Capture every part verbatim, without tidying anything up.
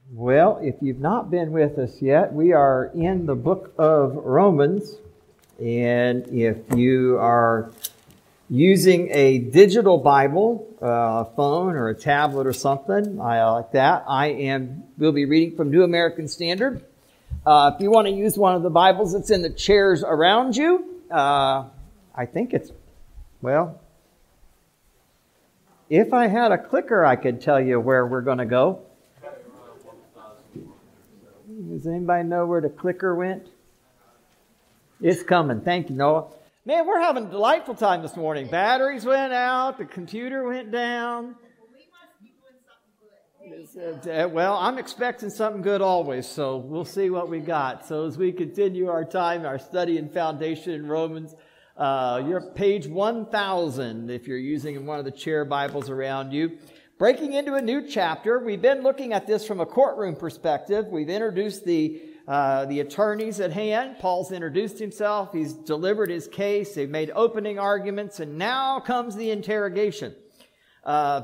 Well, if you've not been with us yet, we are in the book of Romans. And if you are using a digital Bible, a phone or a tablet or something I like that, I am will be reading from New American Standard. Uh, if you want to use one of the Bibles that's in the chairs around you, uh, I think it's, well, if I had a clicker, I could tell you where we're going to go. Does anybody know where the clicker went? It's coming. Thank you, Noah. Man, we're having a delightful time this morning. Batteries went out. The computer went down. Well, I'm expecting something good always, so we'll see what we got. So as we continue our time, our study in Foundation in Romans, uh, you're page one thousand if you're using one of the chair Bibles around you. Breaking into a new chapter. We've been looking at this from a courtroom perspective. We've introduced the uh, the attorneys at hand. Paul's introduced himself. He's delivered his case. They've made opening arguments, and now comes the interrogation. Uh,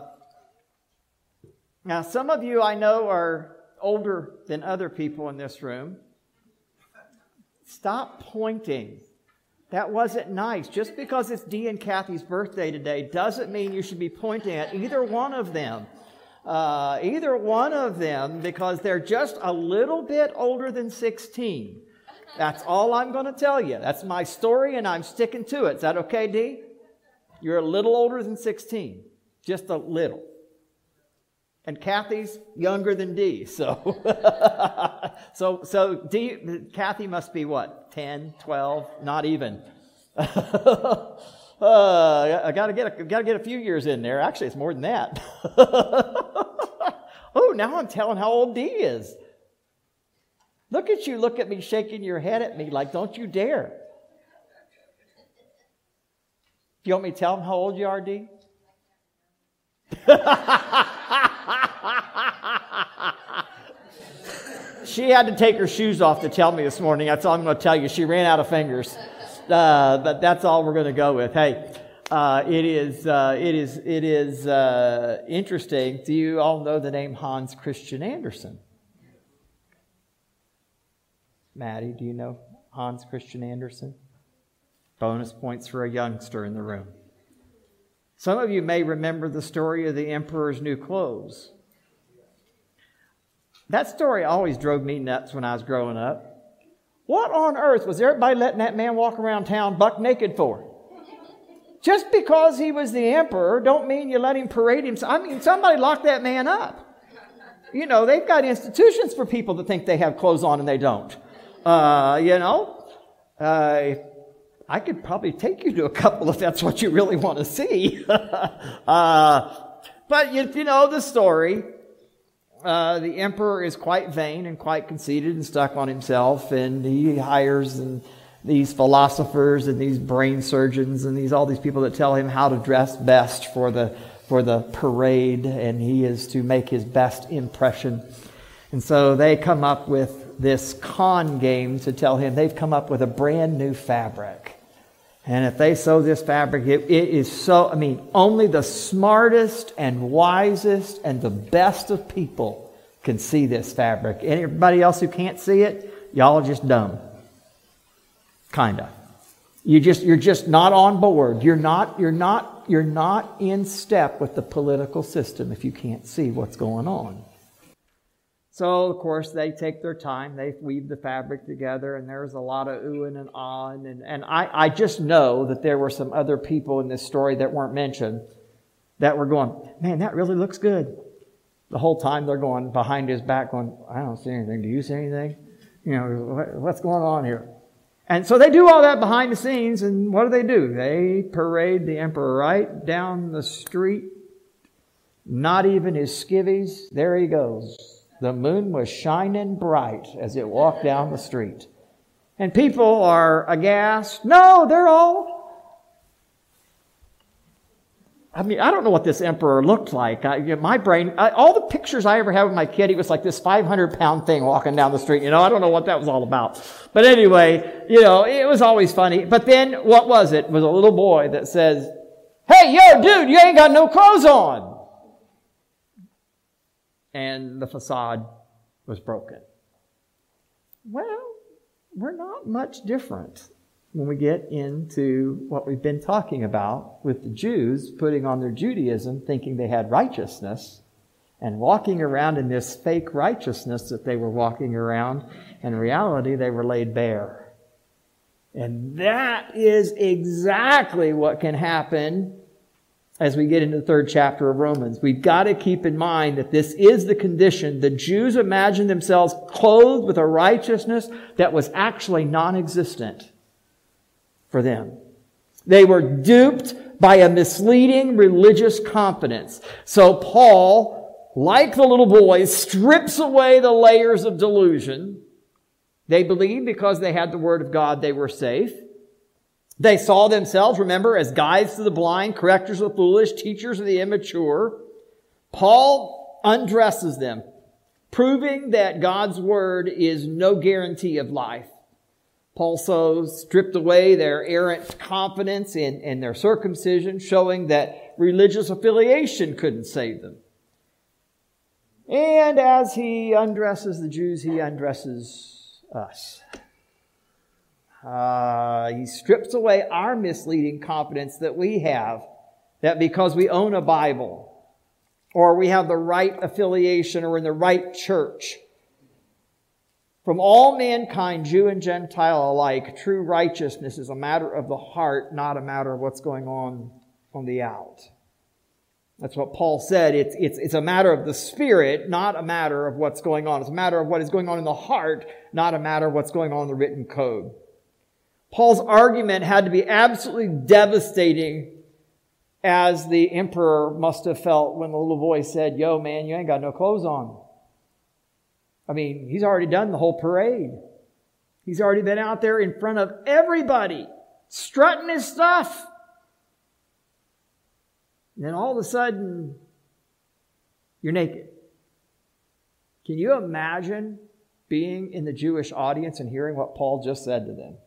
now, some of you I know are older than other people in this room. Stop pointing. That wasn't nice. Just because it's Dee and Kathy's birthday today doesn't mean you should be pointing at either one of them. Uh, either one of them, because they're just a little bit older than sixteen. That's all I'm going to tell you. That's my story, and I'm sticking to it. Is that okay, Dee? You're a little older than sixteen. Just a little. And Kathy's younger than Dee. So, so, so Dee, Kathy must be what? ten, twelve? Not even. uh, I gotta get a, gotta get a few years in there. Actually, it's more than that. Oh, now I'm telling how old Dee is. Look at you, look at me, shaking your head at me like, don't you dare. Do you want me to tell them how old you are, Dee? She had to take her shoes off to tell me this morning. That's all I'm going to tell you. She ran out of fingers. Uh, but that's all we're going to go with. Hey, uh, it is uh, it is it is uh, interesting. Do you all know the name Hans Christian Andersen? Maddie, do you know Hans Christian Andersen? Bonus points for a youngster in the room. Some of you may remember the story of the Emperor's New Clothes. That story always drove me nuts when I was growing up. What on earth was everybody letting that man walk around town buck naked for? Just because he was the emperor don't mean you let him parade himself. I mean, somebody locked that man up. You know, they've got institutions for people that think they have clothes on and they don't. Uh, you know, uh, I could probably take you to a couple if that's what you really want to see. uh, but, you, you know the story. Uh, the emperor is quite vain and quite conceited and stuck on himself, and he hires and these philosophers and these brain surgeons and these all these people that tell him how to dress best for the for the parade, and he is to make his best impression. And so they come up with this con game to tell him they've come up with a brand new fabric. And if they sew this fabric, it, it is so, I mean, only the smartest and wisest and the best of people can see this fabric. Anybody else who can't see it, y'all are just dumb. Kinda. You just, you're just not on board. You're not, you're not, you're not in step with the political system if you can't see what's going on. So, of course, they take their time. They weave the fabric together, and there's a lot of oohing and ahhing. And, and I, I just know that there were some other people in this story that weren't mentioned that were going, man, that really looks good. The whole time they're going behind his back going, I don't see anything. Do you see anything? You know, what, what's going on here? And so they do all that behind the scenes, and what do they do? They parade the emperor right down the street. Not even his skivvies. There he goes. The moon was shining bright as it walked down the street. And people are aghast. No, they're all... I mean, I don't know what this emperor looked like. I, you know, my brain... I, all the pictures I ever had with my kid, he was like this five hundred pound thing walking down the street. You know, I don't know what that was all about. But anyway, you know, it was always funny. But then, what was it? It was a little boy that says, hey, yo, dude, you ain't got no clothes on. And the facade was broken. Well, we're not much different when we get into what we've been talking about with the Jews putting on their Judaism, thinking they had righteousness, and walking around in this fake righteousness that they were walking around. In reality, they were laid bare. And that is exactly what can happen as we get into the third chapter of Romans. We've got to keep in mind that this is the condition. The Jews imagined themselves clothed with a righteousness that was actually non-existent for them. They were duped by a misleading religious confidence. So Paul, like the little boys, strips away the layers of delusion. They believed because they had the Word of God, they were safe. They saw themselves, remember, as guides to the blind, correctors of the foolish, teachers of the immature. Paul undresses them, proving that God's Word is no guarantee of life. Paul so stripped away their errant confidence in, in their circumcision, showing that religious affiliation couldn't save them. And as he undresses the Jews, he undresses us. Uh, he strips away our misleading confidence that we have, that because we own a Bible, or we have the right affiliation, or in the right church, from all mankind, Jew and Gentile alike, true righteousness is a matter of the heart, not a matter of what's going on on the out. That's what Paul said. It's, it's, it's a matter of the Spirit, not a matter of what's going on. It's a matter of what is going on in the heart, not a matter of what's going on in the written code. Paul's argument had to be absolutely devastating, as the emperor must have felt when the little boy said, "Yo, man, you ain't got no clothes on." I mean, he's already done the whole parade. He's already been out there in front of everybody, strutting his stuff. And then all of a sudden, you're naked. Can you imagine being in the Jewish audience and hearing what Paul just said to them?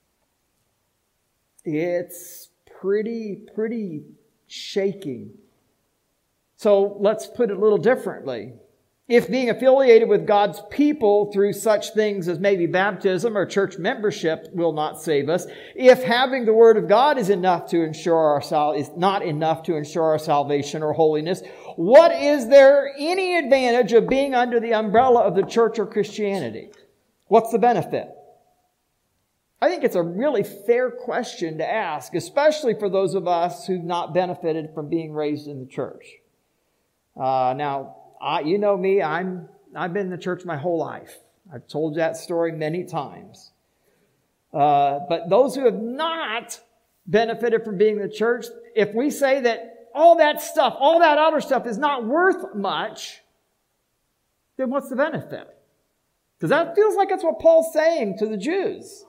It's pretty, pretty shaking. So let's put it a little differently. If being affiliated with God's people through such things as maybe baptism or church membership will not save us, if having the Word of God is enough to ensure our sal- is not enough to ensure our salvation or holiness, what is there any advantage of being under the umbrella of the church or Christianity? What's the benefit? I think it's a really fair question to ask, especially for those of us who've not benefited from being raised in the church. Uh, now, I, you know me, I'm, I've been in the church my whole life. I've told that story many times. Uh, but those who have not benefited from being in the church, if we say that all that stuff, all that other stuff is not worth much, then what's the benefit? Because that feels like that's what Paul's saying to the Jews.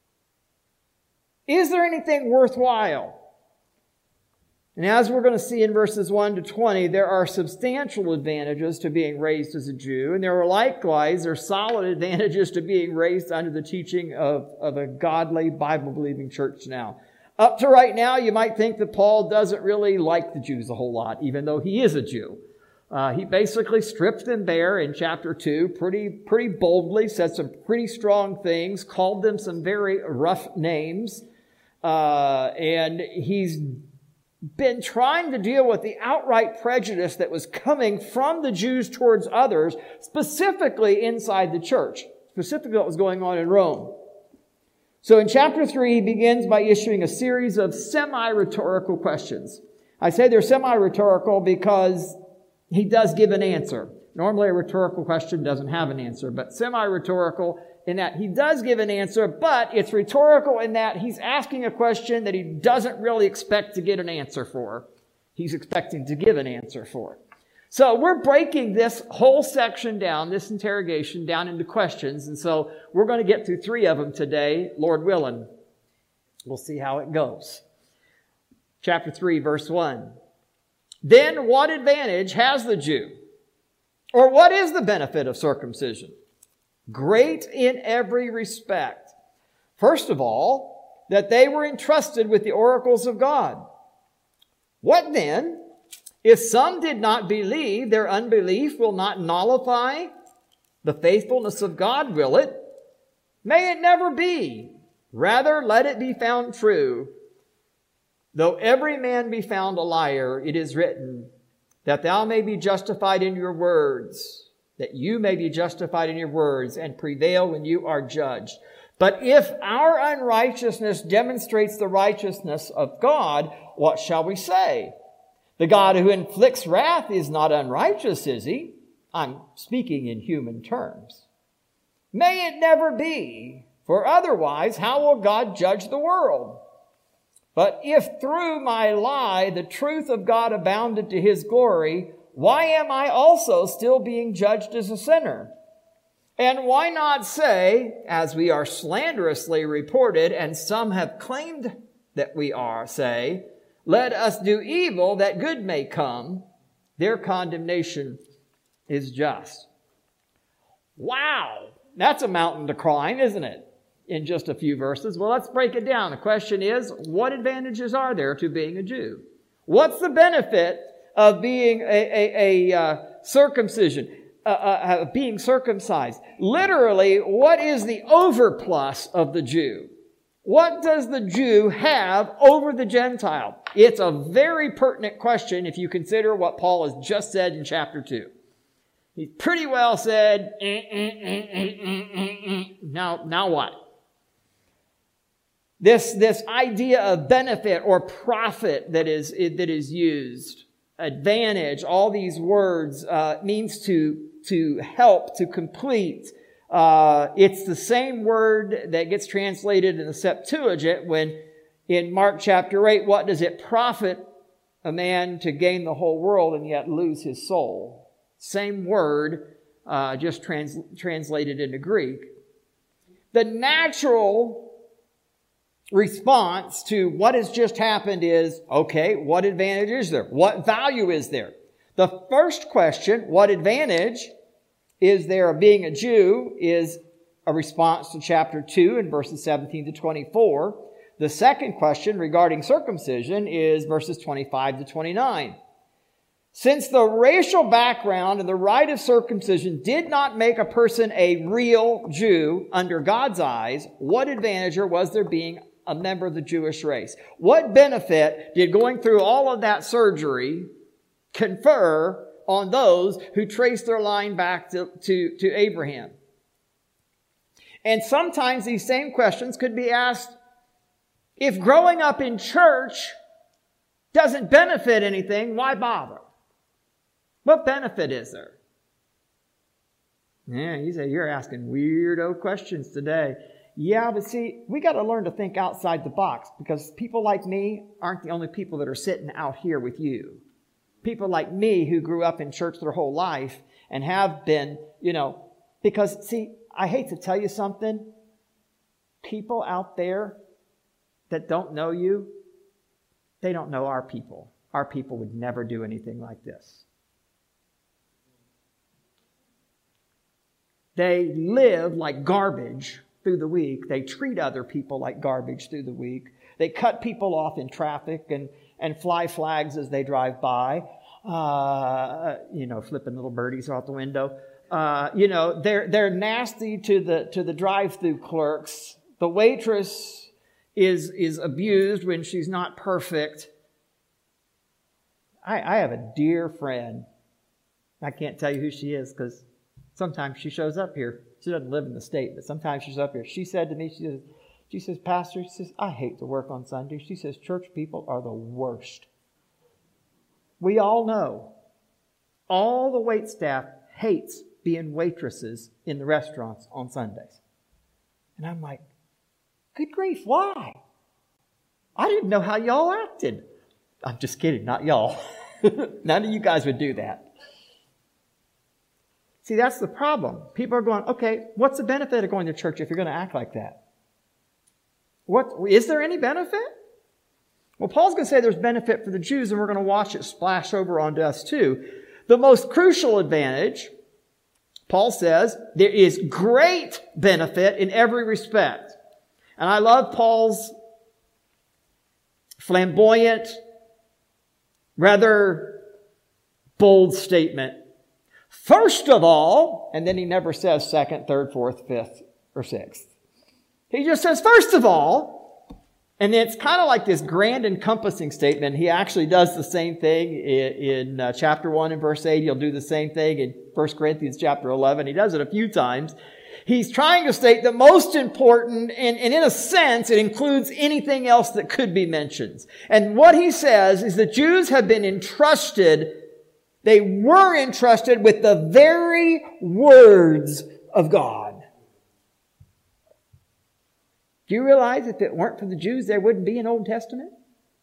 Is there anything worthwhile? And as we're going to see in verses one to twenty, there are substantial advantages to being raised as a Jew, and there are likewise, there are solid advantages to being raised under the teaching of, of a godly, Bible-believing church now. Up to right now, you might think that Paul doesn't really like the Jews a whole lot, even though he is a Jew. Uh, he basically stripped them bare in chapter two, pretty, pretty boldly, said some pretty strong things, called them some very rough names, uh, and he's been trying to deal with the outright prejudice that was coming from the Jews towards others, specifically inside the church, specifically what was going on in Rome. So in chapter three, he begins by issuing a series of semi-rhetorical questions. I say they're semi-rhetorical because he does give an answer. Normally a rhetorical question doesn't have an answer, but semi-rhetorical in that he does give an answer, but it's rhetorical in that he's asking a question that he doesn't really expect to get an answer for. He's expecting to give an answer for. So we're breaking this whole section down, this interrogation, down into questions, and so we're going to get through three of them today, Lord willing. We'll see how it goes. Chapter three, verse one. Then what advantage has the Jew? Or what is the benefit of circumcision? Great in every respect. First of all, that they were entrusted with the oracles of God. What then? If some did not believe, their unbelief will not nullify The faithfulness of God will it? May it never be. Rather, let it be found true. Though every man be found a liar, it is written, that thou may be justified in your words, that you may be justified in your words and prevail when you are judged. But if our unrighteousness demonstrates the righteousness of God, what shall we say? The God who inflicts wrath is not unrighteous, is he? I'm speaking in human terms. May it never be, for otherwise how will God judge the world? But if through my lie the truth of God abounded to his glory, why am I also still being judged as a sinner? And why not say, as we are slanderously reported, and some have claimed that we are, say, let us do evil that good may come. Their condemnation is just. Wow, that's a mountain to climb, isn't it? In just a few verses. Well, let's break it down. The question is, what advantages are there to being a Jew? What's the benefit of being a, a, a uh, circumcision, uh, uh, being circumcised? Literally, what is the overplus of the Jew? What does the Jew have over the Gentile? It's a very pertinent question if you consider what Paul has just said in chapter two. He pretty well said, eh, eh, eh, eh, eh, eh, eh. now, now what? This, this idea of benefit or profit that is, that is used, advantage, all these words, uh, means to, to help, to complete. Uh, it's the same word that gets translated in the Septuagint when in Mark chapter eight, what does it profit a man to gain the whole world and yet lose his soul? Same word, uh, just trans, translated into Greek. The natural response to what has just happened is, okay, what advantage is there? What value is there? The first question, what advantage is there of being a Jew, is a response to chapter two in verses seventeen to twenty-four. The second question regarding circumcision is verses twenty-five to twenty-nine. Since the racial background and the rite of circumcision did not make a person a real Jew under God's eyes, what advantage was there being a member of the Jewish race? What benefit did going through all of that surgery confer on those who trace their line back to, to, to Abraham? And sometimes these same questions could be asked, if growing up in church doesn't benefit anything, why bother? What benefit is there? Yeah, you say you're asking weirdo questions today. Yeah, but see, we got to learn to think outside the box, because people like me aren't the only people that are sitting out here with you. People like me who grew up in church their whole life and have been, you know, because see, I hate to tell you something. People out there that don't know you, they don't know our people. Our people would never do anything like this. They live like garbage through the week. They treat other people like garbage through the week. They cut people off in traffic and, and fly flags as they drive by. Uh, you know, flipping little birdies out the window. Uh, you know, they're, they're nasty to the, to the drive-through clerks. The waitress is, is abused when she's not perfect. I, I have a dear friend. I can't tell you who she is because sometimes she shows up here. She doesn't live in the state, but sometimes she's up here. She said to me, she says, she says, Pastor, she says, I hate to work on Sunday. She says, church people are the worst. We all know all the wait staff hates being waitresses in the restaurants on Sundays. And I'm like, good grief, why? I didn't know how y'all acted. I'm just kidding, not y'all. None of you guys would do that. See, that's the problem. People are going, okay, what's the benefit of going to church if you're going to act like that? What, is there any benefit? Well, Paul's going to say there's benefit for the Jews, and we're going to watch it splash over onto us too. The most crucial advantage, Paul says, there is great benefit in every respect. And I love Paul's flamboyant, rather bold statement. First of all, and then he never says second, third, fourth, fifth, or sixth. He just says, first of all, and it's kind of like this grand encompassing statement. He actually does the same thing in, in uh, chapter one and verse eight. He'll do the same thing in First Corinthians chapter eleven. He does it a few times. He's trying to state the most important, and, and in a sense, it includes anything else that could be mentioned. And what he says is the Jews have been entrusted, they were entrusted with the very words of God. Do you realize if it weren't for the Jews, there wouldn't be an Old Testament?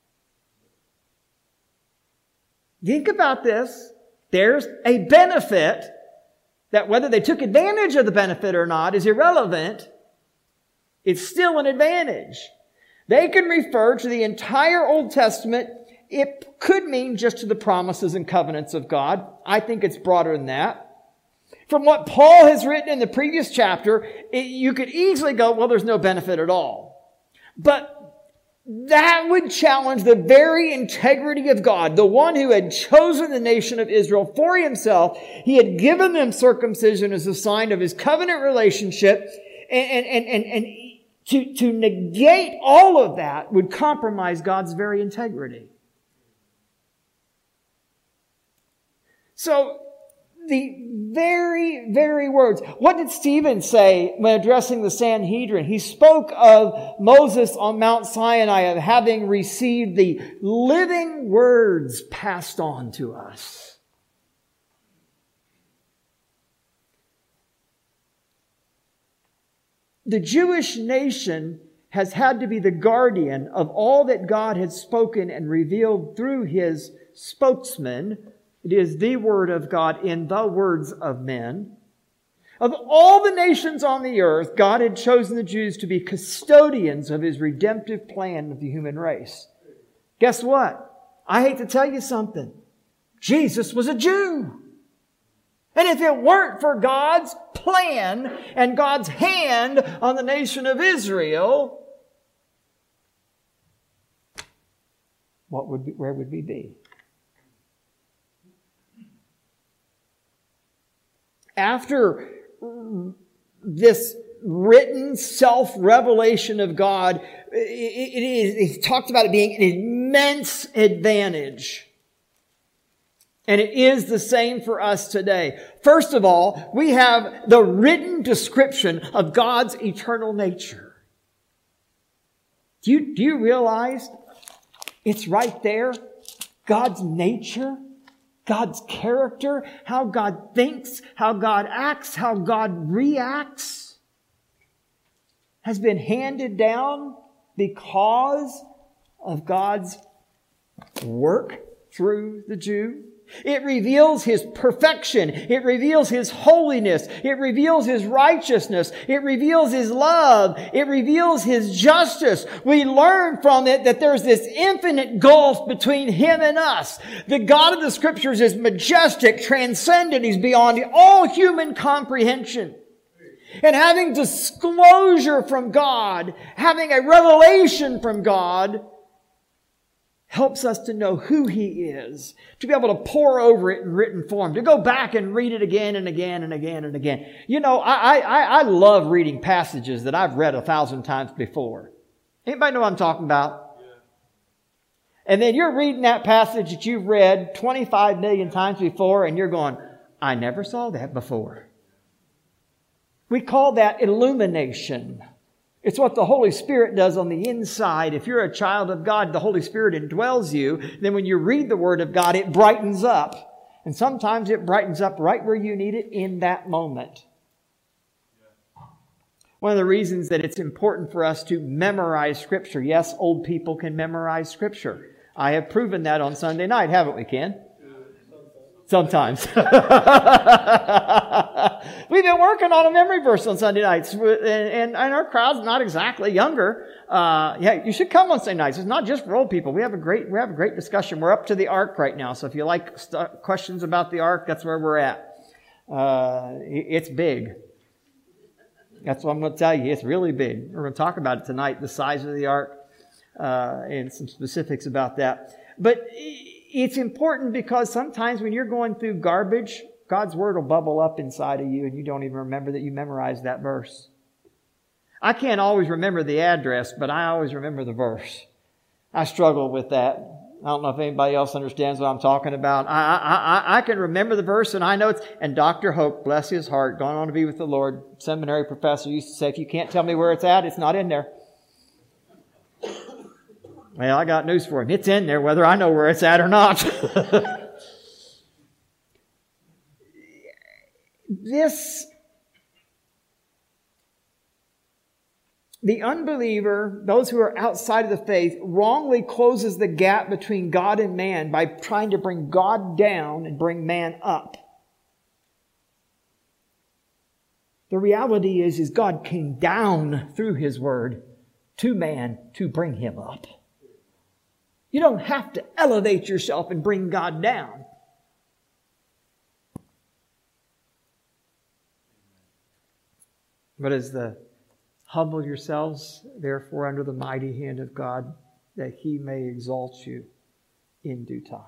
Think about this. There's a benefit that whether they took advantage of the benefit or not is irrelevant. It's still an advantage. They can refer to the entire Old Testament. It could mean just to the promises and covenants of God. I think it's broader than that. From what Paul has written in the previous chapter, it, you could easily go, well, there's no benefit at all. But that would challenge the very integrity of God, the one who had chosen the nation of Israel for himself. He had given them circumcision as a sign of his covenant relationship, and, and, and, and to, to negate all of that would compromise God's very integrity. So, the very, very words. What did Stephen say when addressing the Sanhedrin? He spoke of Moses on Mount Sinai of having received the living words passed on to us. The Jewish nation has had to be the guardian of all that God had spoken and revealed through his spokesman. It is the word of God in the words of men. Of all the nations on the earth, God had chosen the Jews to be custodians of his redemptive plan of the human race. Guess what? I hate to tell you something. Jesus was a Jew. And if it weren't for God's plan and God's hand on the nation of Israel, what would we, where would we be? After this written self-revelation of God, it, it is it's talked about it being an immense advantage. And it is the same for us today. First of all, we have the written description of God's eternal nature. Do you, do you realize it's right there? God's nature, God's character, how God thinks, how God acts, how God reacts has been handed down because of God's work through the Jew. It reveals his perfection. It reveals his holiness. It reveals his righteousness. It reveals his love. It reveals his justice. We learn from it that there's this infinite gulf between him and us. The God of the Scriptures is majestic, transcendent. He's beyond all human comprehension. And having disclosure from God, having a revelation from God, helps us to know who he is, to be able to pore over it in written form, to go back and read it again and again and again and again. You know, I, I, I love reading passages that I've read a thousand times before. Anybody know what I'm talking about? Yeah. And then you're reading that passage that you've read twenty-five million times before, and you're going, I never saw that before. We call that illumination. It's what the Holy Spirit does on the inside. If you're a child of God, the Holy Spirit indwells you. Then when you read the Word of God, it brightens up. And sometimes it brightens up right where you need it in that moment. One of the reasons that it's important for us to memorize Scripture. Yes, old people can memorize Scripture. I have proven that on Sunday night, haven't we, Ken? Sometimes. We've been working on a memory verse on Sunday nights, and, and, and our crowd's not exactly younger. Uh, yeah, you should come on Sunday nights. It's not just for old people. We have a great, we have a great discussion. We're up to the Ark right now, so if you like st- questions about the Ark, that's where we're at. Uh, it's big. That's what I'm going to tell you. It's really big. We're going to talk about it tonight, the size of the Ark, uh, and some specifics about that. But it's important because sometimes when you're going through garbage God's Word will bubble up inside of you and you don't even remember that you memorized that verse. I can't always remember the address, but I always remember the verse. I struggle with that. I don't know if anybody else understands what I'm talking about. I, I, I, I can remember the verse and I know it's, and Doctor Hope, bless his heart, gone on to be with the Lord, seminary professor, used to say, if you can't tell me where it's at, it's not in there. Well, I got news for him. It's in there whether I know where it's at or not. This, the unbeliever, those who are outside of the faith, wrongly closes the gap between God and man by trying to bring God down and bring man up. The reality is, is God came down through His Word to man to bring him up. You don't have to elevate yourself and bring God down. But as the humble yourselves, therefore, under the mighty hand of God, that He may exalt you in due time.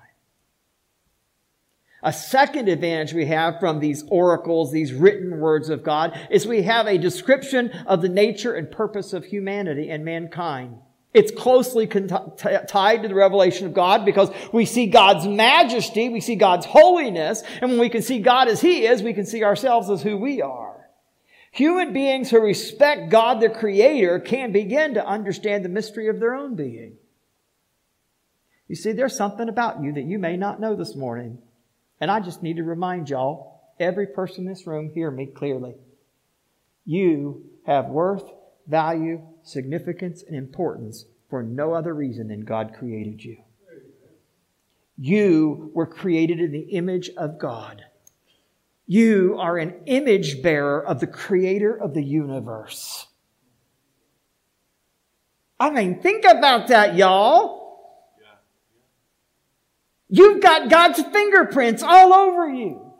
A second advantage we have from these oracles, these written words of God, is we have a description of the nature and purpose of humanity and mankind. It's closely con- t- tied to the revelation of God because we see God's majesty, we see God's holiness, and when we can see God as He is, we can see ourselves as who we are. Human beings who respect God the Creator can begin to understand the mystery of their own being. You see, there's something about you that you may not know this morning. And I just need to remind y'all, every person in this room, hear me clearly. You have worth, value, significance, and importance for no other reason than God created you. You were created in the image of God. You are an image bearer of the Creator of the universe. I mean, think about that, y'all. You've got God's fingerprints all over you.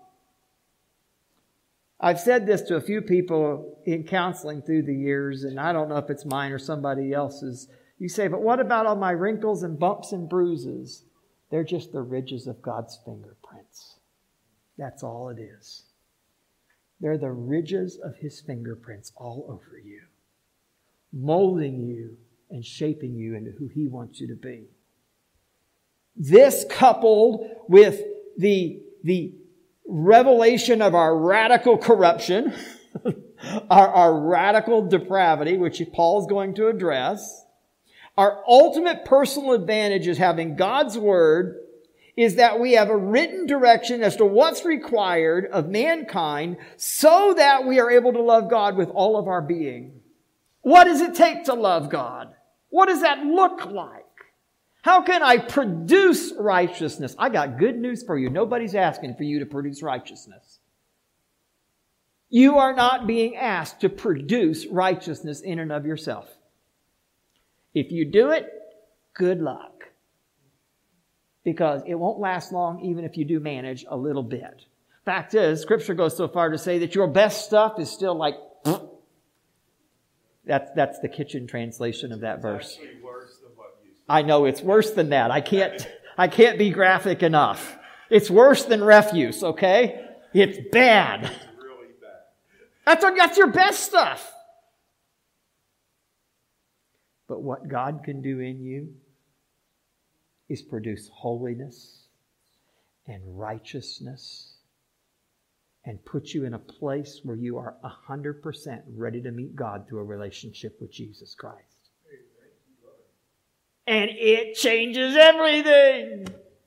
I've said this to a few people in counseling through the years, and I don't know if it's mine or somebody else's. You say, but what about all my wrinkles and bumps and bruises? They're just the ridges of God's fingerprints. That's all it is. They're the ridges of His fingerprints all over you, molding you and shaping you into who He wants you to be. This, coupled with the, the revelation of our radical corruption, our, our radical depravity, which Paul's going to address, our ultimate personal advantage is having God's Word, is that we have a written direction as to what's required of mankind so that we are able to love God with all of our being. What does it take to love God? What does that look like? How can I produce righteousness? I got good news for you. Nobody's asking for you to produce righteousness. You are not being asked to produce righteousness in and of yourself. If you do it, good luck. Because it won't last long even if you do manage a little bit. Fact is, Scripture goes so far to say that your best stuff is still like... That's, that's the kitchen translation of that verse. I know it's worse than that. I can't, I can't be graphic enough. It's worse than refuse, okay? It's bad. It's really bad. That's, that's your best stuff. But what God can do in you is produce holiness and righteousness and put you in a place where you are one hundred percent ready to meet God through a relationship with Jesus Christ. And it changes everything.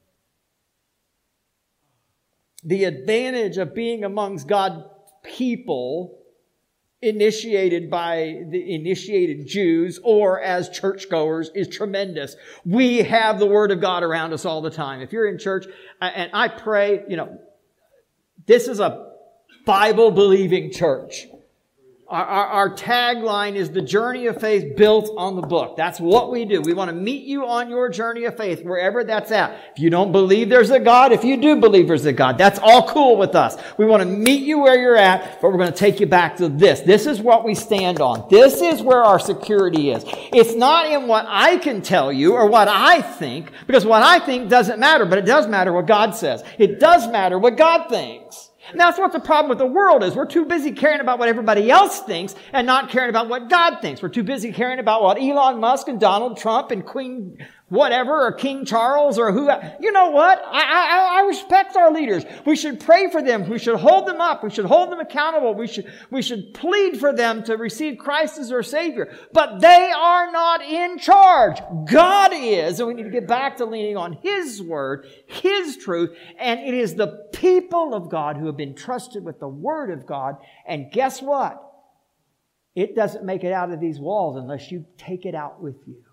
The advantage of being amongst God's people, initiated by the initiated Jews or as churchgoers, is tremendous. We have the Word of God around us all the time. If you're in church, and I pray, you know, this is a Bible-believing church. Our, our, our tagline is the journey of faith built on the book. That's what we do. We want to meet you on your journey of faith, wherever that's at. If you don't believe there's a God, if you do believe there's a God, that's all cool with us. We want to meet you where you're at, but we're going to take you back to this. This is what we stand on. This is where our security is. It's not in what I can tell you or what I think, because what I think doesn't matter, but it does matter what God says. It does matter what God thinks. And that's what the problem with the world is. We're too busy caring about what everybody else thinks and not caring about what God thinks. We're too busy caring about what Elon Musk and Donald Trump and Queen whatever or King Charles or who. You know what? I, I, I respect our leaders. We should pray for them. We should hold them up. We should hold them accountable. We should, we should plead for them to receive Christ as their Savior. But they are not in charge. God is. And we need to get back to leaning on His Word, His truth. And it is the people of God who have been trusted with the Word of God. And guess what? It doesn't make it out of these walls unless you take it out with you.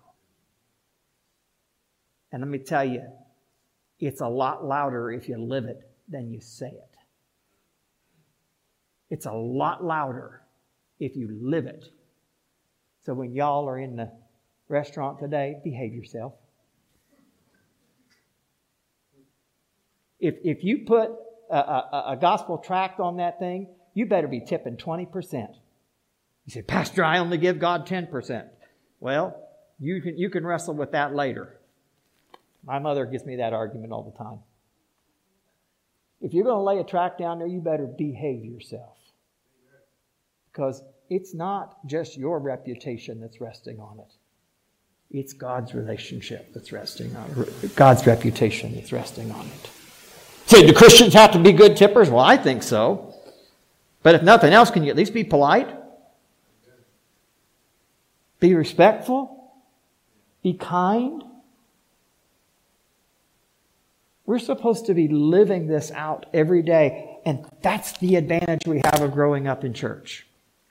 And let me tell you, it's a lot louder if you live it than you say it. It's a lot louder if you live it. So when y'all are in the restaurant today, behave yourself. If, if you put a, a, a gospel tract on that thing, you better be tipping twenty percent. You say, Pastor, I only give God ten percent. Well, you can, you can wrestle with that later. My mother gives me that argument all the time. If you're going to lay a tract down there, you better behave yourself. Because it's not just your reputation that's resting on it. It's God's relationship that's resting on it. God's reputation that's resting on it. Say, do Christians have to be good tippers? Well, I think so. But if nothing else, can you at least be polite? Be respectful? Be kind? We're supposed to be living this out every day. And that's the advantage we have of growing up in church.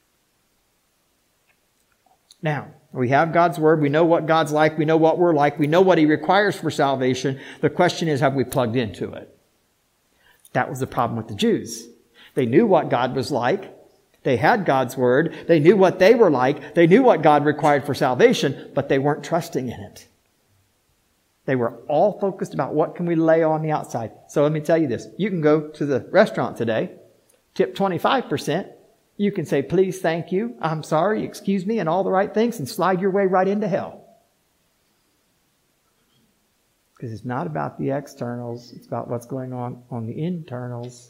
Now, we have God's Word. We know what God's like. We know what we're like. We know what He requires for salvation. The question is, have we plugged into it? That was the problem with the Jews. They knew what God was like. They had God's Word. They knew what they were like. They knew what God required for salvation, but they weren't trusting in it. They were all focused about what can we lay on the outside. So let me tell you this. You can go to the restaurant today, tip twenty-five percent. You can say, please, thank you, I'm sorry, excuse me, and all the right things, and slide your way right into hell. Because it's not about the externals. It's about what's going on on the internals.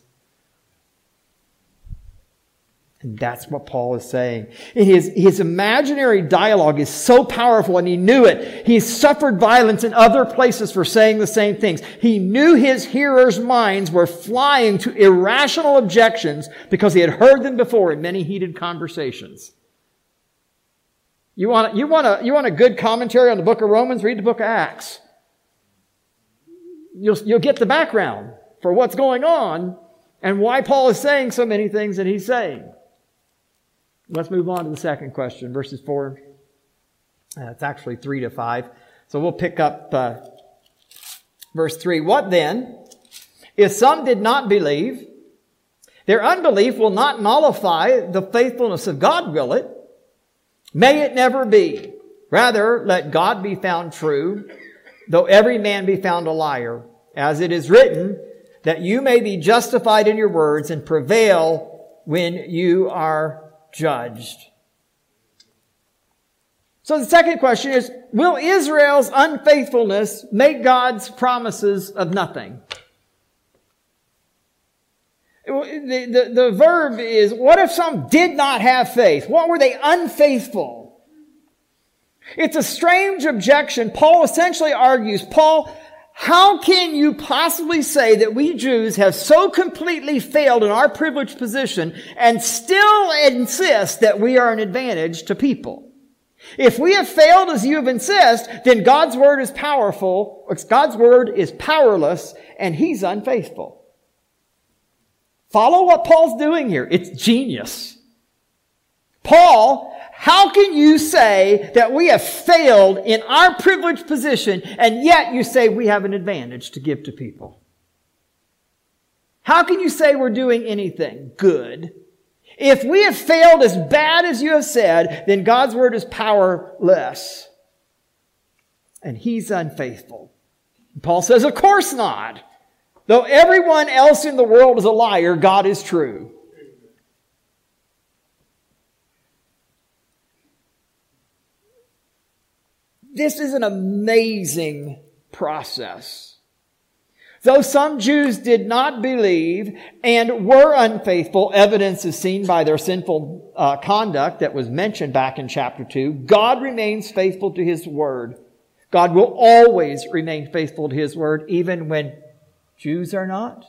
And that's what Paul is saying. His, his imaginary dialogue is so powerful, and he knew it. He suffered violence in other places for saying the same things. He knew his hearers' minds were flying to irrational objections because he had heard them before in many heated conversations. You want, you want, a, you want a good commentary on the book of Romans? Read the book of Acts. You'll, you'll get the background for what's going on and why Paul is saying so many things that he's saying. Let's move on to the second question, verses four. Uh, it's actually three to five. So we'll pick up uh, verse three. What then? If some did not believe, their unbelief will not nullify the faithfulness of God, will it? May it never be. Rather, let God be found true, though every man be found a liar. As it is written, that you may be justified in your words and prevail when you are judged. So the second question is, will Israel's unfaithfulness make God's promises of nothing? The, the, the verb is, what if some did not have faith? What were they unfaithful? It's a strange objection. Paul essentially argues, Paul, how can you possibly say that we Jews have so completely failed in our privileged position and still insist that we are an advantage to people? If we have failed as you have insisted, then God's word is powerful, God's word is powerless, and He's unfaithful. Follow what Paul's doing here. It's genius. Paul, how can you say that we have failed in our privileged position and yet you say we have an advantage to give to people? How can you say we're doing anything good? If we have failed as bad as you have said, then God's word is powerless. And He's unfaithful. Paul says, of course not. Though everyone else in the world is a liar, God is true. This is an amazing process. Though some Jews did not believe and were unfaithful, evidence is seen by their sinful uh, conduct that was mentioned back in chapter two, God remains faithful to His word. God will always remain faithful to His word, even when Jews are not,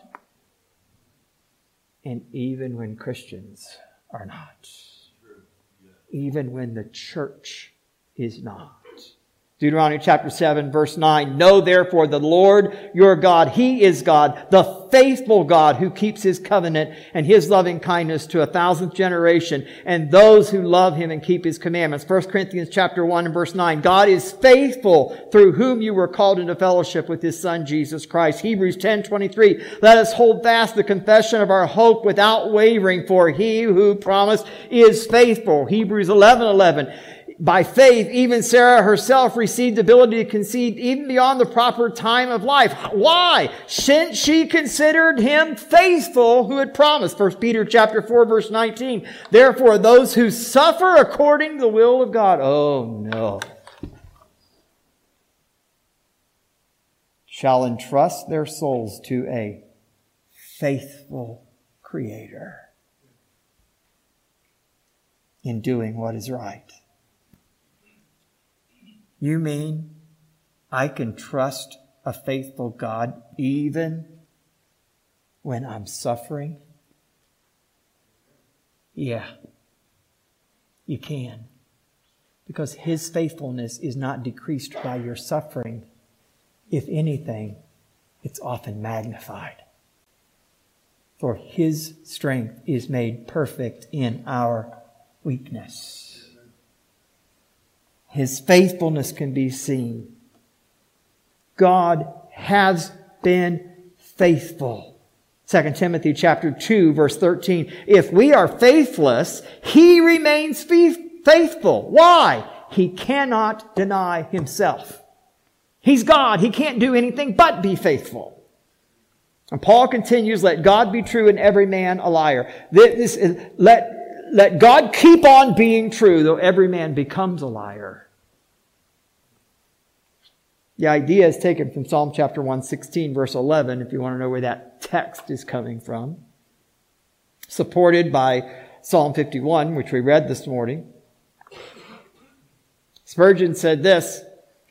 and even when Christians are not. Even when the church is not. Deuteronomy chapter seven, verse nine. Know therefore the Lord your God, He is God, the faithful God who keeps His covenant and His loving kindness to a thousandth generation, and those who love Him and keep His commandments. First Corinthians chapter one and verse nine. God is faithful, through whom you were called into fellowship with His Son, Jesus Christ. Hebrews ten twenty-three. Let us hold fast the confession of our hope without wavering, for He who promised is faithful. Hebrews eleven eleven. By faith, even Sarah herself received the ability to conceive even beyond the proper time of life. Why? Since she considered Him faithful who had promised. First Peter chapter four, verse nineteen. Therefore, those who suffer according to the will of God. Oh, no. Shall entrust their souls to a faithful Creator in doing what is right. You mean I can trust a faithful God even when I'm suffering? Yeah, you can. Because His faithfulness is not decreased by your suffering. If anything, it's often magnified. For His strength is made perfect in our weakness. His faithfulness can be seen. God has been faithful. Second Timothy chapter two, verse thirteen. If we are faithless, He remains faithful. Why? He cannot deny Himself. He's God. He can't do anything but be faithful. And Paul continues, let God be true and every man a liar. This is, let Let God keep on being true, though every man becomes a liar. The idea is taken from Psalm chapter one sixteen, verse eleven, if you want to know where that text is coming from. Supported by Psalm fifty-one, which we read this morning. Spurgeon said this,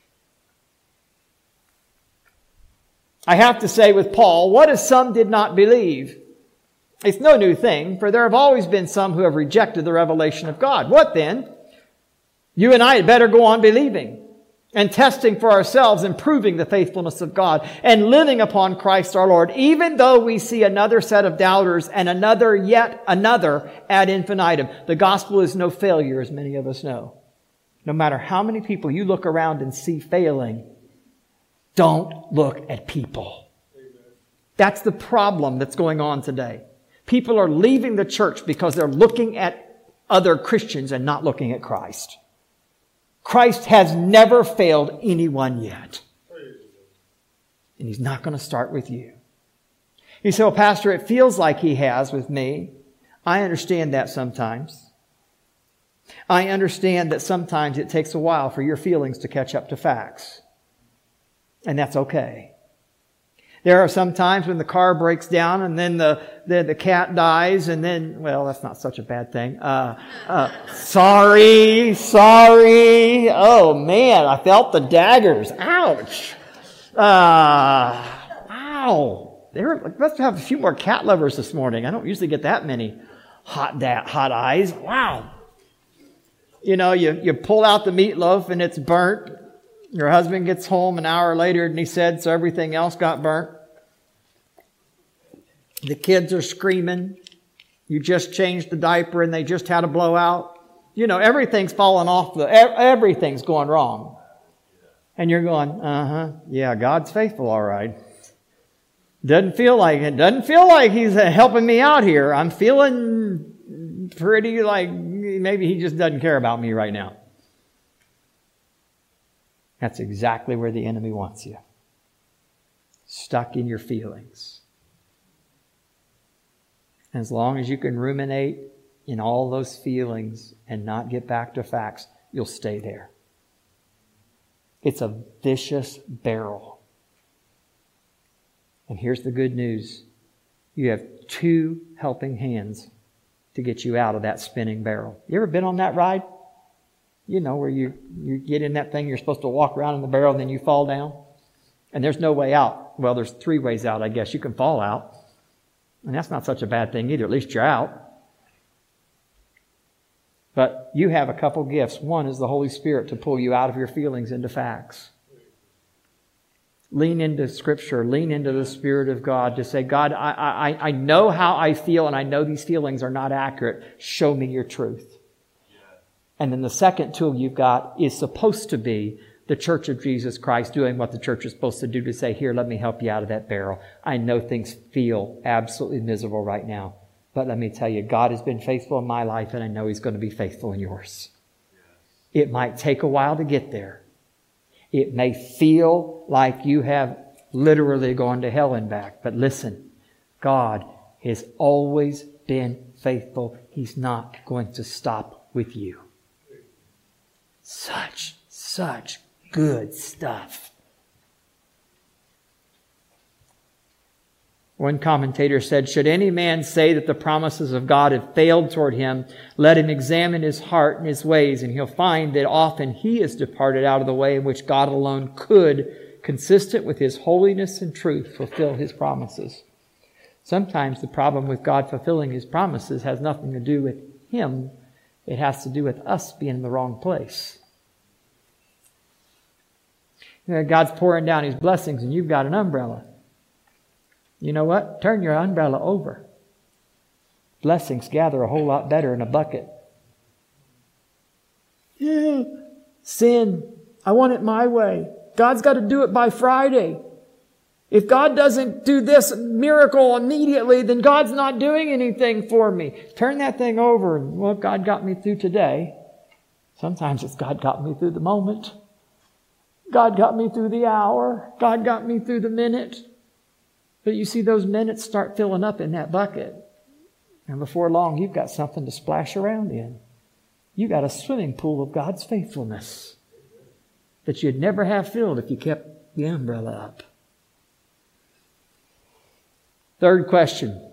I have to say with Paul, what if some did not believe? It's no new thing, for there have always been some who have rejected the revelation of God. What then? You and I had better go on believing and testing for ourselves and proving the faithfulness of God and living upon Christ our Lord, even though we see another set of doubters and another yet another ad infinitum. The gospel is no failure, as many of us know. No matter how many people you look around and see failing, don't look at people. That's the problem that's going on today. People are leaving the church because they're looking at other Christians and not looking at Christ. Christ has never failed anyone yet. And He's not going to start with you. You say, well, Pastor, it feels like He has with me. I understand that sometimes. I understand that sometimes it takes a while for your feelings to catch up to facts. And that's okay. There are some times when the car breaks down and then the, the, the cat dies and then, well, that's not such a bad thing. Uh, uh, sorry, sorry. Oh man, I felt the daggers. Ouch. Uh, ow. There, let's have a few more cat lovers this morning. I don't usually get that many hot da- hot eyes. Wow. You know, you, you pull out the meatloaf and it's burnt. Your husband gets home an hour later and he said, so everything else got burnt. The kids are screaming. You just changed the diaper and they just had a blowout. You know, everything's falling off. The everything's going wrong. And you're going, uh-huh, yeah, God's faithful, all right. Doesn't feel like it. Doesn't feel like He's helping me out here. I'm feeling pretty like maybe He just doesn't care about me right now. That's exactly where the enemy wants you. Stuck in your feelings. As long as you can ruminate in all those feelings and not get back to facts, you'll stay there. It's a vicious barrel. And here's the good news. You have two helping hands to get you out of that spinning barrel. You ever been on that ride? You know, where you, you get in that thing, you're supposed to walk around in the barrel, and then you fall down. And there's no way out. Well, there's three ways out, I guess. You can fall out. And that's not such a bad thing either. At least you're out. But you have a couple gifts. One is the Holy Spirit to pull you out of your feelings into facts. Lean into Scripture. Lean into the Spirit of God to say, God, I, I, I know how I feel, and I know these feelings are not accurate. Show me your truth. And then the second tool you've got is supposed to be the Church of Jesus Christ doing what the church is supposed to do, to say, here, let me help you out of that barrel. I know things feel absolutely miserable right now. But let me tell you, God has been faithful in my life, and I know He's going to be faithful in yours. It might take a while to get there. It may feel like you have literally gone to hell and back. But listen, God has always been faithful. He's not going to stop with you. Such, such good stuff. One commentator said, should any man say that the promises of God have failed toward him, let him examine his heart and his ways, and he'll find that often he has departed out of the way in which God alone could, consistent with His holiness and truth, fulfill His promises. Sometimes the problem with God fulfilling His promises has nothing to do with Him. It has to do with us being in the wrong place. You know, God's pouring down His blessings, and you've got an umbrella. You know what? Turn your umbrella over. Blessings gather a whole lot better in a bucket. Yeah, sin. I want it my way. God's got to do it by Friday. If God doesn't do this miracle immediately, then God's not doing anything for me. Turn that thing over. Well, God got me through today. Sometimes it's God got me through the moment. God got me through the hour. God got me through the minute. But you see, those minutes start filling up in that bucket. And before long, you've got something to splash around in. You've got a swimming pool of God's faithfulness that you'd never have filled if you kept the umbrella up. Third question.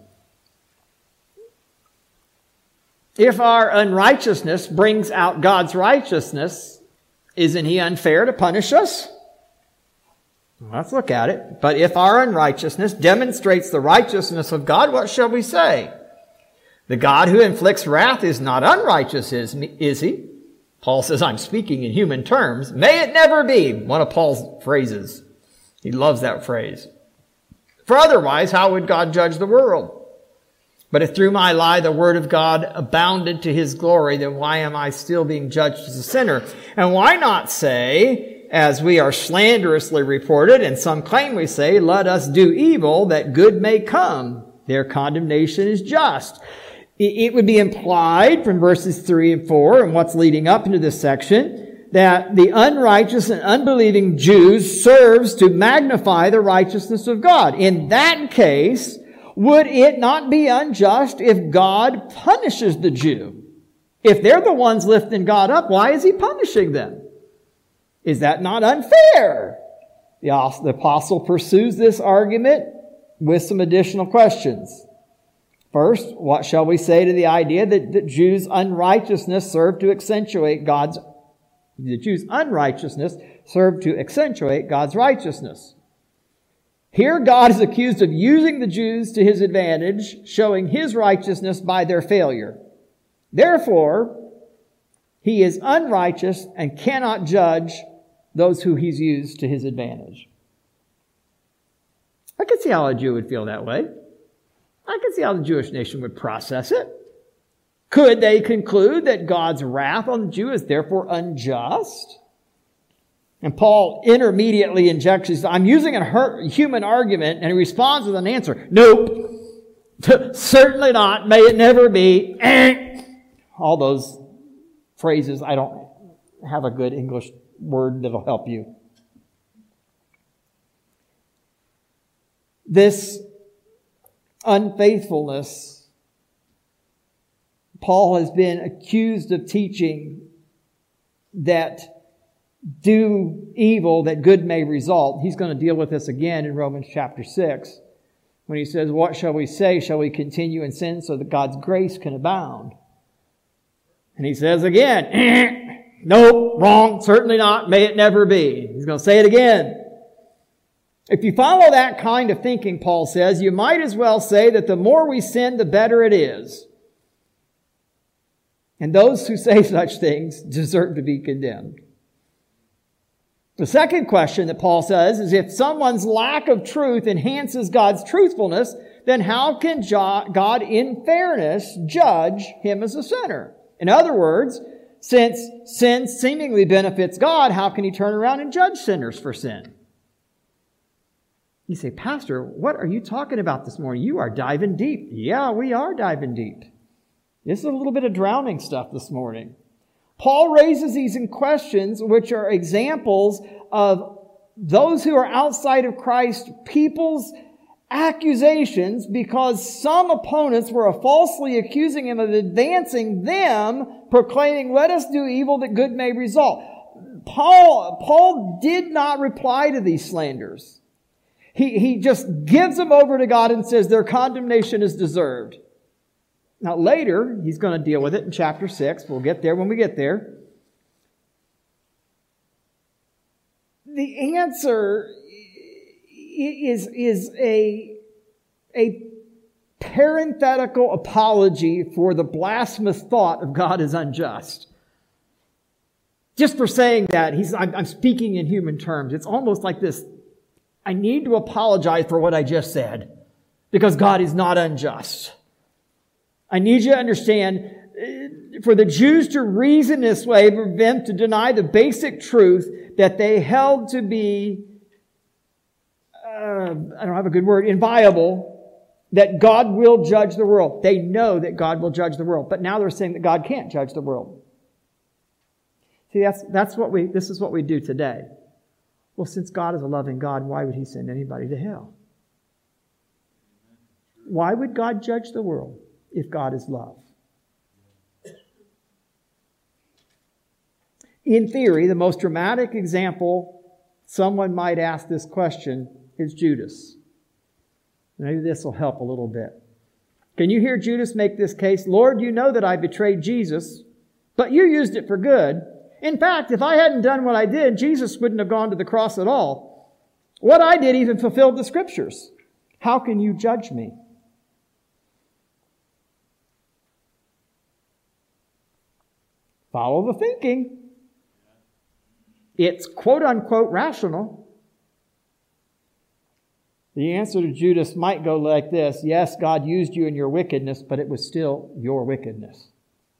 If our unrighteousness brings out God's righteousness, isn't He unfair to punish us? Let's look at it. But if our unrighteousness demonstrates the righteousness of God, what shall we say? The God who inflicts wrath is not unrighteous, is, is He? Paul says, I'm speaking in human terms. May it never be. One of Paul's phrases. He loves that phrase. For otherwise, how would God judge the world? But if through my lie the word of God abounded to His glory, then why am I still being judged as a sinner? And why not say, as we are slanderously reported, and some claim we say, let us do evil that good may come. Their condemnation is just. It would be implied from verses three and four and what's leading up into this section that the unrighteous and unbelieving Jews serves to magnify the righteousness of God. In that case, would it not be unjust if God punishes the Jew? If they're the ones lifting God up, why is He punishing them? Is that not unfair? The apostle pursues this argument with some additional questions. First, what shall we say to the idea that the Jews' unrighteousness served to accentuate God's the Jews' unrighteousness served to accentuate God's righteousness? Here God is accused of using the Jews to His advantage, showing His righteousness by their failure. Therefore, He is unrighteous and cannot judge those who He's used to His advantage. I can see how a Jew would feel that way. I can see how the Jewish nation would process it. Could they conclude that God's wrath on the Jew is therefore unjust? And Paul intermediately injects, says, I'm using a human argument, and he responds with an answer. Nope. Certainly not. May it never be. All those phrases, I don't have a good English word that'll help you. This unfaithfulness, Paul has been accused of teaching that do evil that good may result. He's going to deal with this again in Romans chapter six. when he says, what shall we say? Shall we continue in sin so that God's grace can abound? And he says again, nope, wrong, certainly not, may it never be. He's going to say it again. If you follow that kind of thinking, Paul says, you might as well say that the more we sin, the better it is. And those who say such things deserve to be condemned. The second question that Paul says is, if someone's lack of truth enhances God's truthfulness, then how can God in fairness judge him as a sinner? In other words, since sin seemingly benefits God, how can he turn around and judge sinners for sin? You say, Pastor, what are you talking about this morning? You are diving deep. Yeah, we are diving deep. This is a little bit of drowning stuff this morning. Paul raises these in questions which are examples of those who are outside of Christ, people's accusations, because some opponents were falsely accusing him of advancing them, proclaiming, let us do evil that good may result. Paul, Paul did not reply to these slanders. He, he just gives them over to God and says their condemnation is deserved. Now later, he's going to deal with it in chapter six. We'll get there when we get there. The answer is, is a, a parenthetical apology for the blasphemous thought of God is unjust. Just for saying that, he's, I'm, I'm speaking in human terms. It's almost like this, I need to apologize for what I just said, because God is not unjust. I need you to understand, for the Jews to reason this way would them to deny the basic truth that they held to be, uh, I don't have a good word, inviolable, that God will judge the world. They know that God will judge the world, but now they're saying that God can't judge the world. See, that's, that's what we, this is what we do today. Well, since God is a loving God, why would he send anybody to hell? Why would God judge the world if God is love? In theory, the most dramatic example someone might ask this question is Judas. Maybe this will help a little bit. Can you hear Judas make this case? Lord, you know that I betrayed Jesus, but you used it for good. In fact, if I hadn't done what I did, Jesus wouldn't have gone to the cross at all. What I did even fulfilled the Scriptures. How can you judge me? Follow the thinking. It's quote-unquote rational. The answer to Judas might go like this. Yes, God used you in your wickedness, but it was still your wickedness.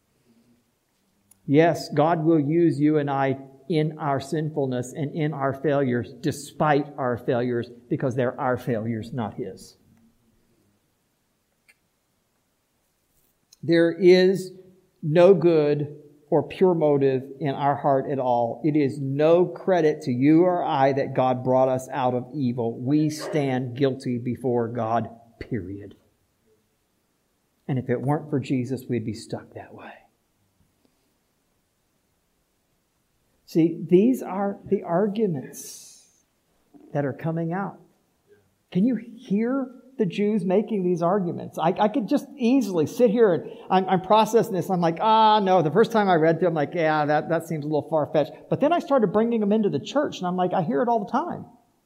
Yes, God will use you and I in our sinfulness and in our failures, despite our failures, because they're our failures, not His. There is no good or pure motive in our heart at all. It is no credit to you or I that God brought us out of evil. We stand guilty before God, period. And if it weren't for Jesus, we'd be stuck that way. See, these are the arguments that are coming out. Can you hear the Jews making these arguments? I, I could just easily sit here and I'm, I'm processing this. I'm like, ah, no. The first time I read them, I'm like, yeah, that, that seems a little far-fetched. But then I started bringing them into the church, and I'm like, I hear it all the time.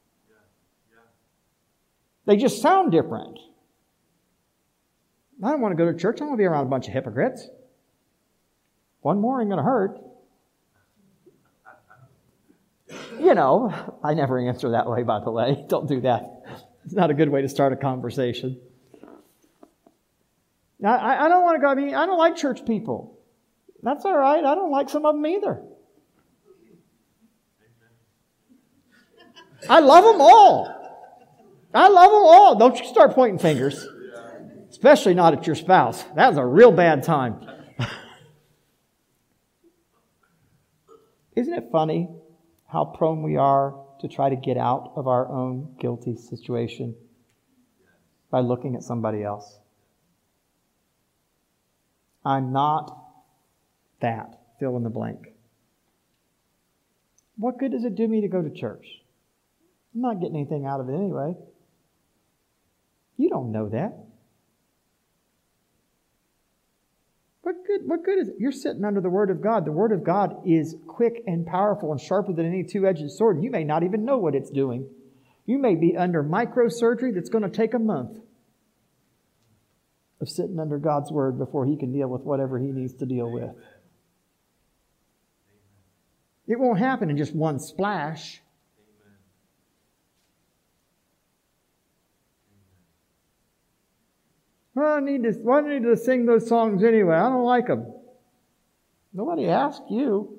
They just sound different. I don't want to go to church. I don't want to be around a bunch of hypocrites. One more ain't going to hurt. You know, I never answer that way, by the way. Don't do that. It's not a good way to start a conversation. I, I don't want to go, I mean, I don't like church people. That's all right. I don't like some of them either. I love them all. I love them all. Don't you start pointing fingers. Especially not at your spouse. That was a real bad time. Isn't it funny how prone we are to try to get out of our own guilty situation by looking at somebody else? I'm not that. Fill in the blank. What good does it do me to go to church? I'm not getting anything out of it anyway. You don't know that. What good, what good is it? You're sitting under the Word of God. The Word of God is quick and powerful and sharper than any two-edged sword. And you may not even know what it's doing. You may be under microsurgery that's going to take a month of sitting under God's Word before He can deal with whatever He needs to deal with. It won't happen in just one splash. Well, I need to, why do I need to sing those songs anyway? I don't like them. Nobody asked you.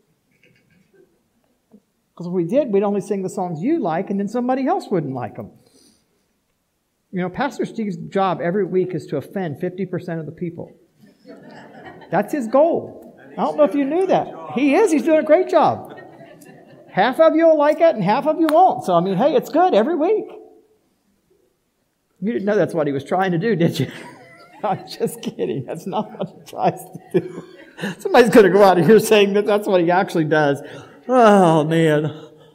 Because if we did, we'd only sing the songs you like, and then somebody else wouldn't like them. You know, Pastor Steve's job every week is to offend fifty percent of the people. That's his goal. I don't know if you knew that. He is. He's doing a great job. Half of you will like it, and half of you won't. So, I mean, hey, it's good every week. You didn't know that's what he was trying to do, did you? I'm just kidding. That's not what he tries to do. Somebody's going to go out of here saying that that's what he actually does. Oh, man.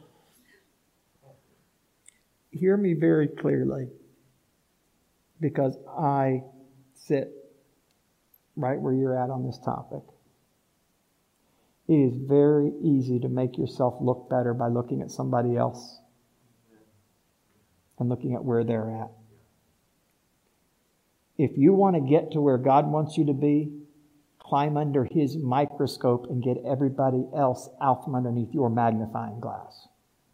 Hear me very clearly, because I sit right where you're at on this topic. It is very easy to make yourself look better by looking at somebody else and looking at where they're at. If you want to get to where God wants you to be, climb under His microscope and get everybody else out from underneath your magnifying glass.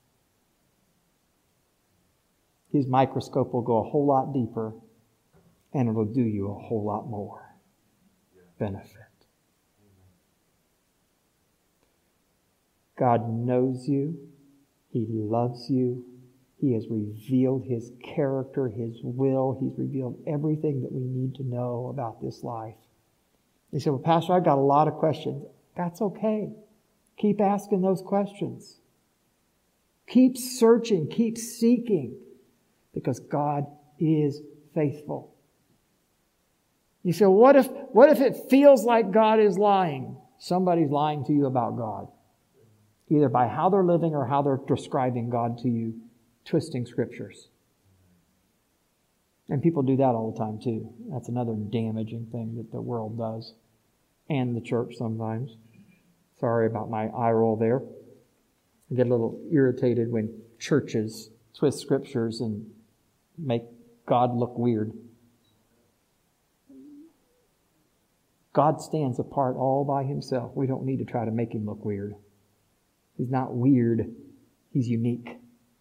His microscope will go a whole lot deeper, and it will do you a whole lot more benefit. God knows you. He loves you. He has revealed His character, His will. He's revealed everything that we need to know about this life. You say, well, Pastor, I've got a lot of questions. That's okay. Keep asking those questions. Keep searching. Keep seeking. Because God is faithful. You say, well, what if, what if it feels like God is lying? Somebody's lying to you about God. Either by how they're living or how they're describing God to you. Twisting scriptures. And people do that all the time too. That's another damaging thing that the world does. And the church sometimes. Sorry about my eye roll there. I get a little irritated when churches twist scriptures and make God look weird. God stands apart all by Himself. We don't need to try to make Him look weird. He's not weird. He's unique.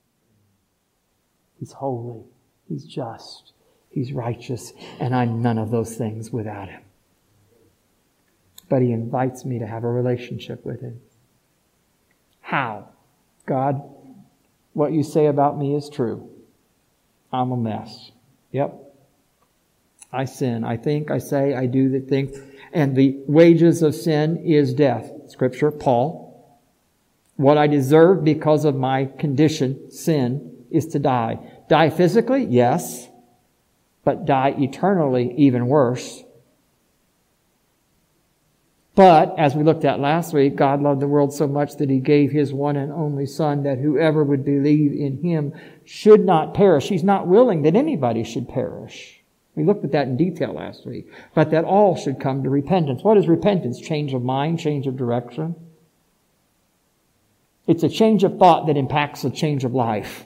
He's holy. He's just. He's righteous. And I'm none of those things without Him. But He invites me to have a relationship with Him. How? God, what you say about me is true. I'm a mess. Yep. I sin. I think, I say, I do the thing. And the wages of sin is death. Scripture, Paul. What I deserve because of my condition, sin, is to die. Die physically? Yes. But die eternally, even worse. But, as we looked at last week, God loved the world so much that He gave His one and only Son, that whoever would believe in Him should not perish. He's not willing that anybody should perish. We looked at that in detail last week. But that all should come to repentance. What is repentance? Change of mind, change of direction. It's a change of thought that impacts a change of life.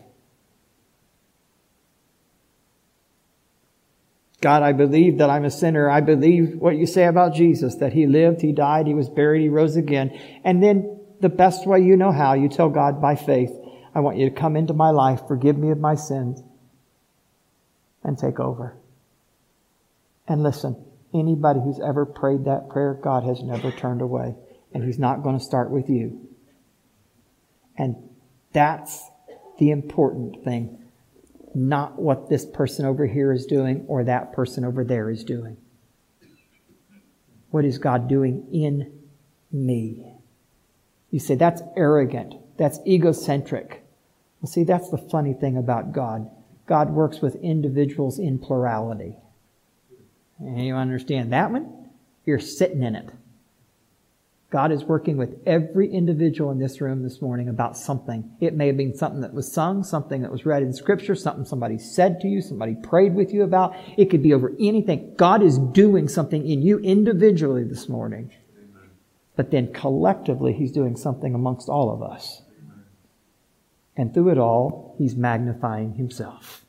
God, I believe that I'm a sinner. I believe what you say about Jesus, that He lived, He died, He was buried, He rose again. And then the best way you know how, you tell God by faith, I want you to come into my life, forgive me of my sins, and take over. And listen, anybody who's ever prayed that prayer, God has never turned away. And He's not going to start with you. And that's the important thing. Not what this person over here is doing or that person over there is doing. What is God doing in me? You say, that's arrogant. That's egocentric. Well, see, that's the funny thing about God. God works with individuals in plurality. And you understand that one? You're sitting in it. God is working with every individual in this room this morning about something. It may have been something that was sung, something that was read in Scripture, something somebody said to you, somebody prayed with you about. It could be over anything. God is doing something in you individually this morning. Amen. But then collectively, He's doing something amongst all of us. Amen. And through it all, He's magnifying Himself.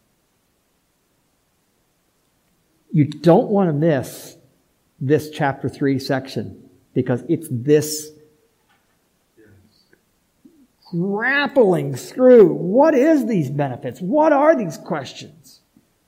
You don't want to miss this chapter three section, because it's this grappling through, what is these benefits? What are these questions?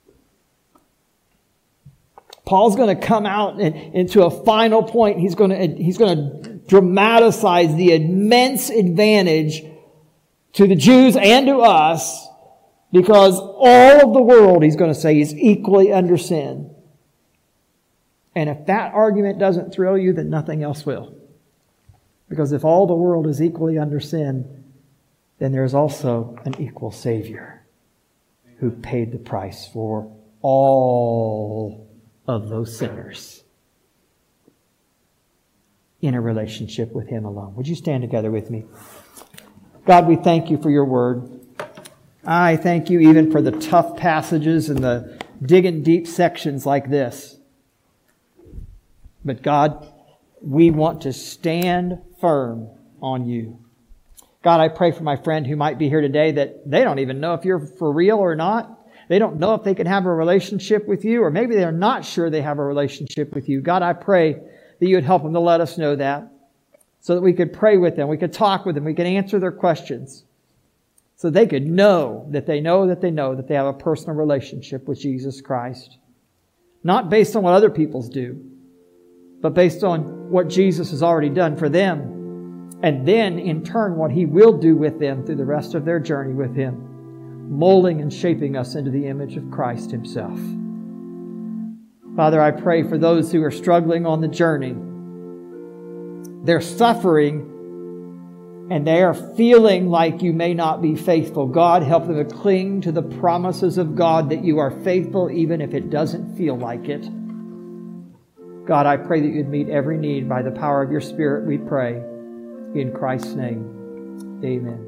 Paul's going to come out and, into a final point. He's going to, he's going to dramatize the immense advantage to the Jews and to us, because all of the world, he's going to say, is equally under sin. And if that argument doesn't thrill you, then nothing else will. Because if all the world is equally under sin, then there's also an equal Savior who paid the price for all of those sinners in a relationship with Him alone. Would you stand together with me? God, we thank You for Your Word. I thank You even for the tough passages and the digging deep sections like this. But God, we want to stand firm on You. God, I pray for my friend who might be here today that they don't even know if You're for real or not. They don't know if they can have a relationship with You, or maybe they're not sure they have a relationship with You. God, I pray that You would help them to let us know that, so that we could pray with them, we could talk with them, we could answer their questions, so they could know that they know that they know that they have a personal relationship with Jesus Christ. Not based on what other people's do, but based on what Jesus has already done for them. And then, in turn, what He will do with them through the rest of their journey with Him, molding and shaping us into the image of Christ Himself. Father, I pray for those who are struggling on the journey. They're suffering, and they are feeling like You may not be faithful. God, help them to cling to the promises of God that You are faithful even if it doesn't feel like it. God, I pray that You'd meet every need by the power of Your Spirit, we pray. In Christ's name, amen.